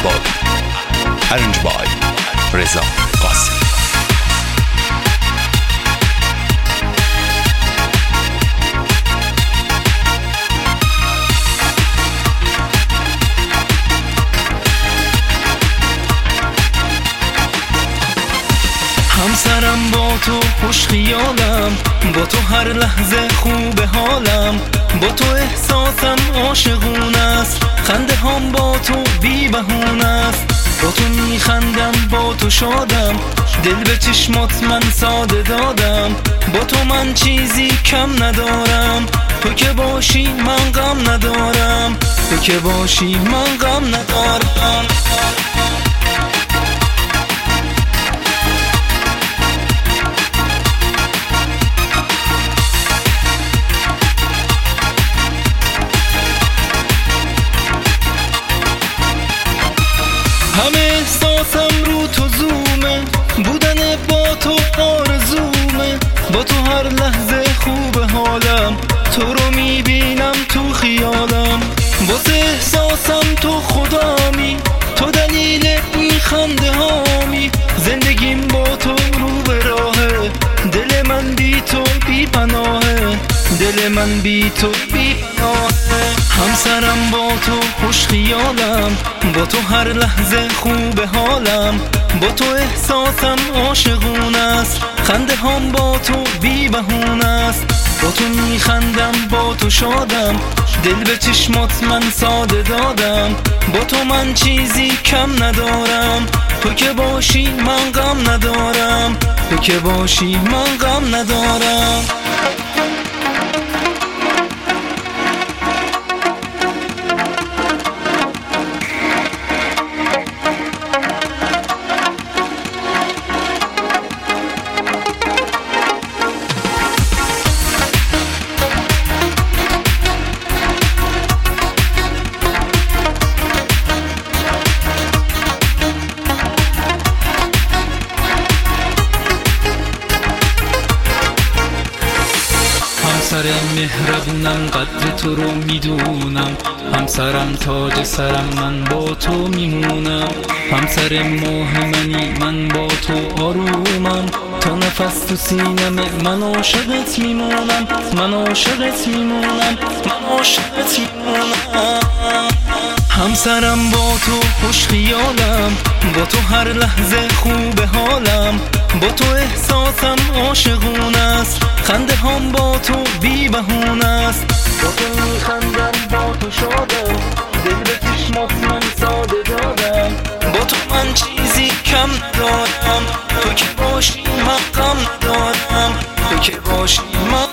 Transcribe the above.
احبابی. Arranged by رضا قاسم. همسرم با تو خوش خیالم، با تو هر لحظه خوب حالم، با تو احساسم عاشقون است، خنده هم با تو بی بهونه است. با تو میخندم با تو شادم، دل به چشمات من ساده دادم، با تو من چیزی کم ندارم، تو که باشی من غم ندارم، تو که باشی من غم ندارم. همه احساسم رو تو زومه، بودن با تو آرزومه، با تو هر لحظه خوب حالم، تو رو میبینم تو خیالم، واسه احساسم تو خدامی، تو دلیل این خنده هامی، زندگیم با تو رو به راهه، دل من بی تو بی پناهه، دل من بی تو بی پناهه. همسرم با تو خوش خیالم، با تو هر لحظه خوب حالم، با تو احساسم عاشقون است، خنده هم با تو بی بهونه است. با تو میخندم با تو شادم، دل به چشمات من ساده دادم، با تو من چیزی کم ندارم، تو که باشی من غم ندارم، تو که باشی من غم ندارم. همسر مهربونم قدر تو رو میدونم، همسرم تاج سرم من با تو میمونم، همسر ماه منی من با تو آرومم، تا نفس تو سینم من عاشقت میمونم، من عاشقت میمونم، من عاشقت میمونم. همسرم با تو خوش خیالم، با تو هر لحظه خوب حالم، با تو احساسم عاشقون است، خنده هم با تو بی بهونه است. با تو میخندم با تو شادم، دل به چشمات من ساده دادم، با تو من چیزی کم ندارم، تو که باشی من غم ندارم، تو که باشی من